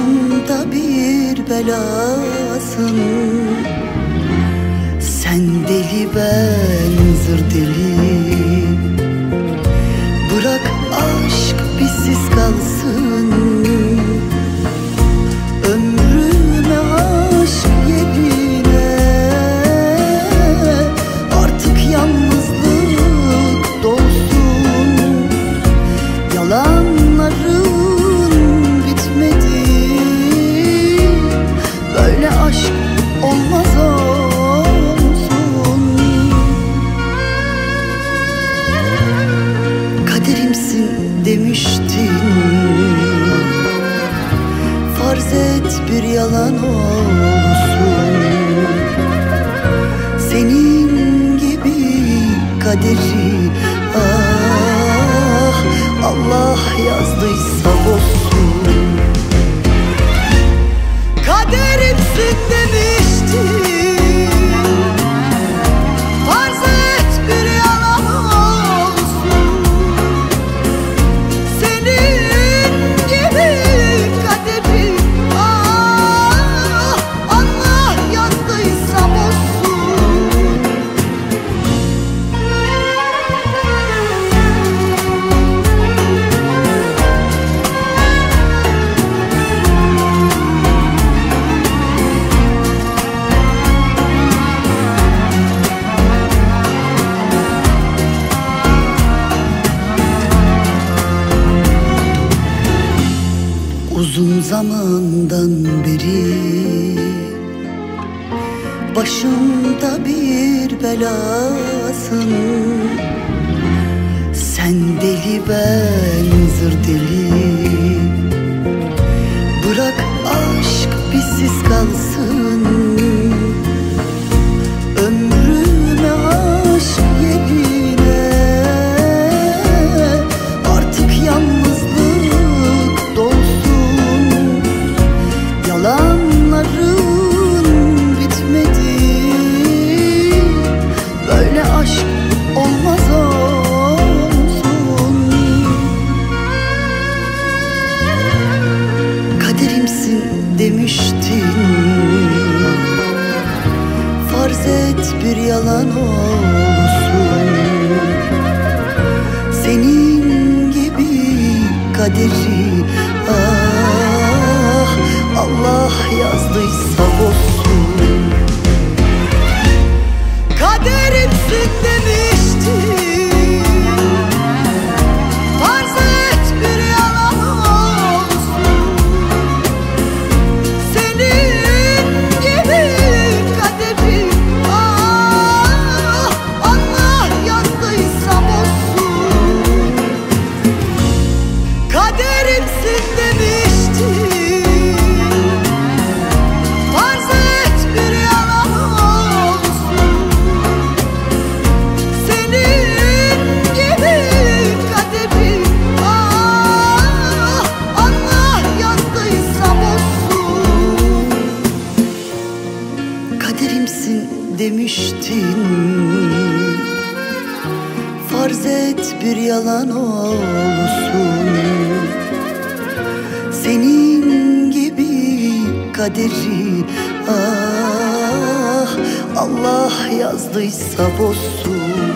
Başımda bir belasın. Sen deli ben zır deli. Bırak aşk bizsiz kalsın. Ömrüme aşk yerine artık yalnızlık dolsun. Yalanların bitmedi. Böyle aşk olmaz olsun. Kaderimsin demiştin. Farz et bir yalan olsun. Senin gibi kaderi ah Allah yazdıysa bozsun. Kaderimsin demiştin. Farz et bir yalan olsun. Senin gibi kaderi ah Allah yazdıysa bozsun. Uzun zamandan beri başımda bir belasın. Sen deli ben zır deli. Bırak aşk bizsiz kalsın. Ömrüme aşk yerine artık yalnızlık dolsun. Yalanların bitmedi. Böyle aşk olmaz olsun. Kaderimsin demiştin. Farz et bir yalan olsun. Senin gibi kaderi ah Allah yazdıysa bozsun. Kaderimsin demiştin. Farz et bir yalan olsun. Senin gibi kaderi ah Allah yazdıysa bozsun. Kaderimsin demiştin. Farz et bir yalan olsun. Senin gibi kaderi ah Allah yazdıysa bozsun. Kaderimsin demiştin. Farz et bir yalan olsun. Senin gibi kaderi ah Allah yazdıysa bozsun.